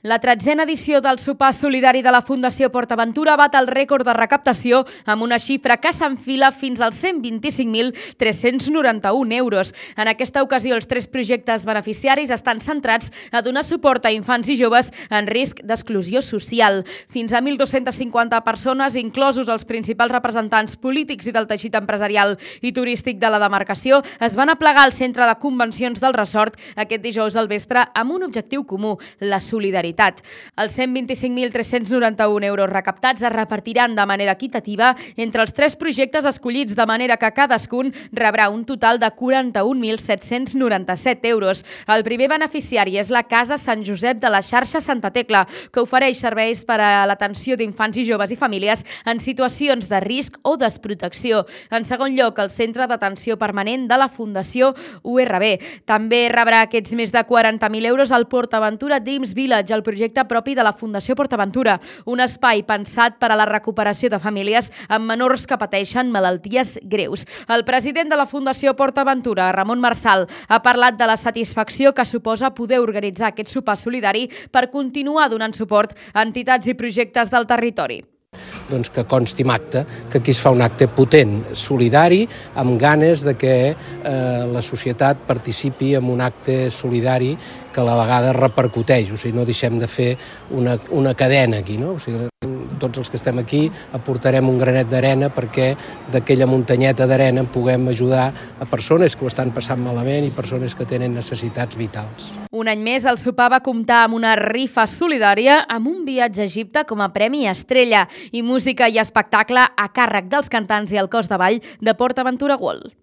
La 13a edició del sopar solidari de la Fundació PortAventura bat el rècord de recaptació amb una xifra que s'enfila fins als 125.391 euros. En aquesta ocasió, els 3 projectes beneficiaris estan centrats a donar suport a infants i joves en risc d'exclusió social. Fins a 1.250 persones, inclosos els principals representants polítics i del teixit empresarial i turístic de la demarcació, es van aplegar al centre de convencions del resort aquest dijous al vespre amb un objectiu comú, la solidaritat. Els 125.391 euros recaptats es repartiran de manera equitativa entre els 3 projectes escollits, de manera que cadascun rebrà un total de 41.797 euros. El primer beneficiari és la Casa Sant Josep de la xarxa Santa Tecla, que ofereix serveis per a l'atenció d'infants i joves i famílies en situacions de risc o desprotecció. En segon lloc, el Centre d'Atenció Permanent de la Fundació URB. També rebrà aquests més de 40.000 euros al PortAventura Dreams Village, el projecte propi de la Fundació PortAventura, un espai pensat per a la recuperació de famílies amb menors que pateixen malalties greus. El president de la Fundació PortAventura, Ramon Marsal, ha parlat de la satisfacció que suposa poder organitzar aquest sopar solidari per continuar donant suport a entitats i projectes del territori. Doncs que consti en acte, que aquí es fa un acte potent, solidari, amb ganes de que la societat participi en un acte solidari que a la vegada repercuteix, o sigui, no deixem de fer una cadena aquí, no? O sigui, tots els que estem aquí aportarem un granet d'arena perquè d'aquella muntanyeta d'arena puguem ajudar a persones que ho estan passant malament i persones que tenen necessitats vitals. Un any més, el sopar va comptar amb una rifa solidària amb un viatge a Egipte com a premi estrella i música i espectacle a càrrec dels cantants i el cos de ball de PortAventura World.